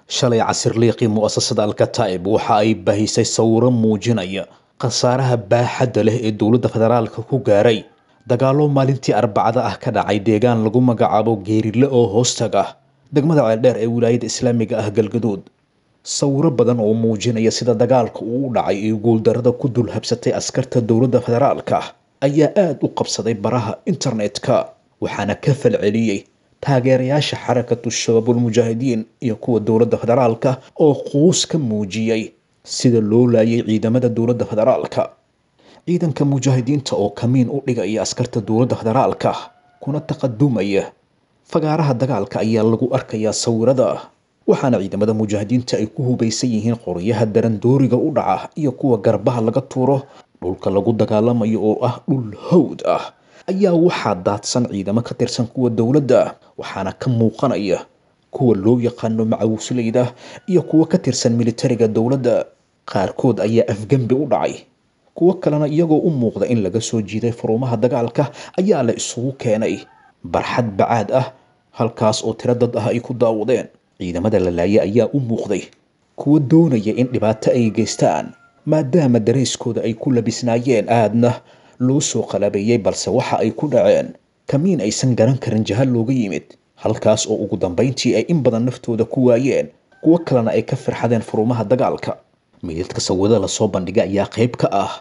shalay casir liiqii mu'asasada alkataa'ib waxa ay bahisay sawiro muujinaya khasaaraha baaxadda leh ee dowladda federaalka ku gaaray dagaallo maalintii arbacada ah ka dhacay deegaan lagu magacaabo geerile oo hoostaga degmada ceeldheer ee wilaayada islaamiga ah galgaduud. sawiro badan oo muujinaya sida dagaalka uu u dhacay iyo guuldarrada ku dul habsatay askarta dowladda federaalka ayaa aad u qabsaday baraha internetka, waxaana ka falceliyey taageerayaasha xarakatu shabaabul mujaahidiin iyo kuwa dowladda federaalka oo quus ka muujiyey sida loo laayay ciidamada dowladda federaalka. ciidanka mujaahidiinta oo kamiin u dhigaya askarta dowladda federaalka kuna taqadumaya fagaaraha dagaalka ayaa lagu arkayaa sawirada, waxaana ciidamada mujaahidiinta ay ku hubaysan yihiin qoryaha darandooriga u dhaca iyo kuwa garbaha laga tuuro. dhulka lagu dagaalamayo oo ah dhul hawd ah ayaa waxaa daadsan ciidamo ka tirsan kuwa dowladda, waxaana ka muuqanaya kuwa loo yaqaano macawisleyda iyo kuwa ka tirsan militariga dowladda. qaarkood ayaa afgembi u dhacay, kuwo kalena iyagoo u muuqda in laga soo jiiday furumaha dagaalka ayaa la isugu keenay barxad bacaad ah, halkaas oo tiro dad ah ay ku daawadeen. ciidamada la laayay ayaa u muuqday kuwa doonaya in dhibaato ay geystaan maadaama dareyskooda ay ku labisnaayeen aadna loo soo qalabeeyey, balse waxa ay ku dhaceen kamiin aysan garan karin jahal looga yimid, halkaas oo ugu dambeyntii ay in badan naftooda ku waayeen, kuwo kalena ay ka firxadeen furumaha dagaalka. meydadka sawirada lasoo bandhigay ayaa qayb ka ah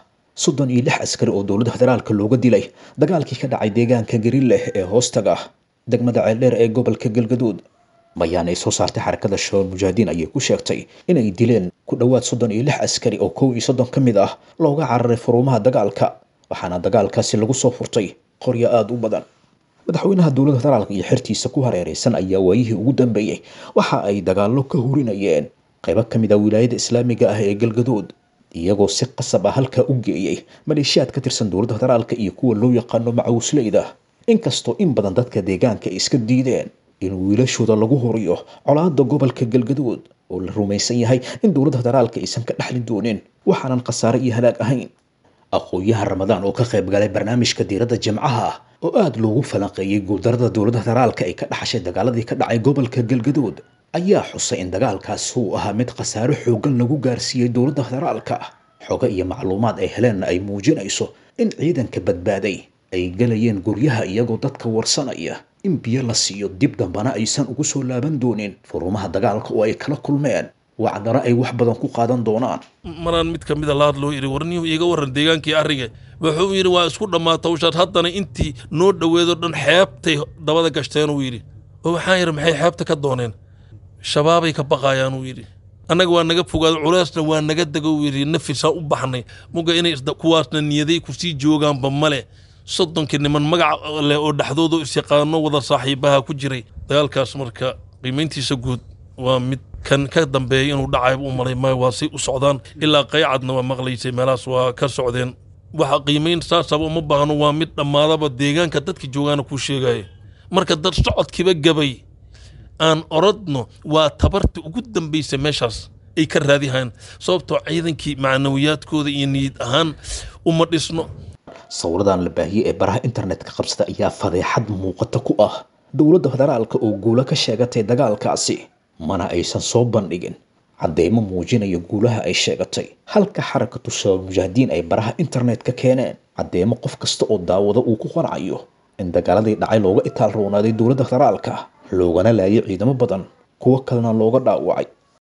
36 askari oo dowladda federaalka looga dilay dagaalkii ka dhacay deegaanka Garileh ee hoostaga degmada ceeldheer ee gobolka galgaduud. bayaan ay soo saartay xarakada shabaab mujaahidiin ayay ku sheegtay inay dileen ku dhowaad 36 askari oo 31 ka mid ah looga cararay furumaha dagaalka, waxaana dagaalkaasi lagu soo furtay qoryo aad u badan. madaxweynaha dowladda federaalka iyo xirtiisa ku hareeraysan ayaa waayihii ugu dambeeyay waxa ay dagaallo ka hurinayeen qaybo ka mid ah wilaayada islaamiga ah ee galgaduud, iyagoo si qasab ah halka u geeyay maleeshiyaad ka tirsan dowladda federaalka iyo kuwa loo yaqaano macawisleyda, inkastoo in badan dadka deegaanka ay iska diideen in wiilashooda lagu horiyo colaadda gobolka galgaduud oo la rumaysan yahay in dowladda federaalka aysan ka dhaxli doonin waxaanan khasaare iyo halaag ahayn. aqoonyahan ramadaan oo ka qayb galay barnaamijka diiradda jimcaha oo aad loogu falanqeeyey guuldarrada dowladda federaalka ay ka dhaxashay dagaaladii ka dhacay gobolka galgaduud ayaa xusay in dagaalkaasi uu ahaa mid khasaare xooggan lagu gaarsiiyey dowladda federaalka. xogo iyo macluumaad ay heleenna ay muujinayso in ciidanka badbaaday ay galayeen guryaha iyagoo dadka warsanaya in biyo la siiyo, dib dambana aysan ugu soo laaban doonin furumaha dagaalka oo ay kala kulmeen wacdana ay wax badan ku qaadan doonaan. maraan mid ka mid a laad loo yidhi warniyu iiga warran deegaankii arriga wuxuu yidhi waa isku dhammaata hawshaad haddana intii noo dhoweedo dhan xeebtay dabada gashteen uu yidhi. oo waxaan yidhi maxay xeebta ka dooneen? shabaabay ka baqayaan uu yidhi. annaga waa naga fogaado culaasna waa naga dego uu yidhi, nafisaan u baxnay muga inay kuwaasna niyaday kusii joogaanba male. 30 niman magac leh oo dhaxdooda isyaqaano wada saaxiibaha ku jiray. dagaalkaas marka qiimayntiisa guud waa mid kan ka dambeeyay inuu dhacay u malay ma waa si u socdaan ilaa qaycadna waa maqlaysay meelaas waa ka socdeen. waxa qiimayn saasaba uma baahno, waa mid dhammaadaba deegaanka dadka joogaana ku sheegaya. marka dad socodkiiba gabay aan orodno waa tabarta ugu dambaysa meeshaas ay ka raadiyaan, sababtoo ciidankii macnawiyaadkooda iyo niyad ahaan uma dhisno. sawiradan la baahiyey ee baraha internetka qabsada ayaa fadeexad muuqata ku ah dowladda federaalka oo guulo ka sheegatay dagaalkaasi, mana aysan soo bandhigin cadeymo muujinaya guulaha ay sheegatay, halka xarakatu shabaab mujaahidiin ay baraha internetka keeneen cadeymo qof kasta oo daawada uu ku qancayo in dagaaladii dhacay looga itaal roonaaday dowladda federaalka, loogana laayay ciidamo badan, kuwo kalena looga dhaawacay.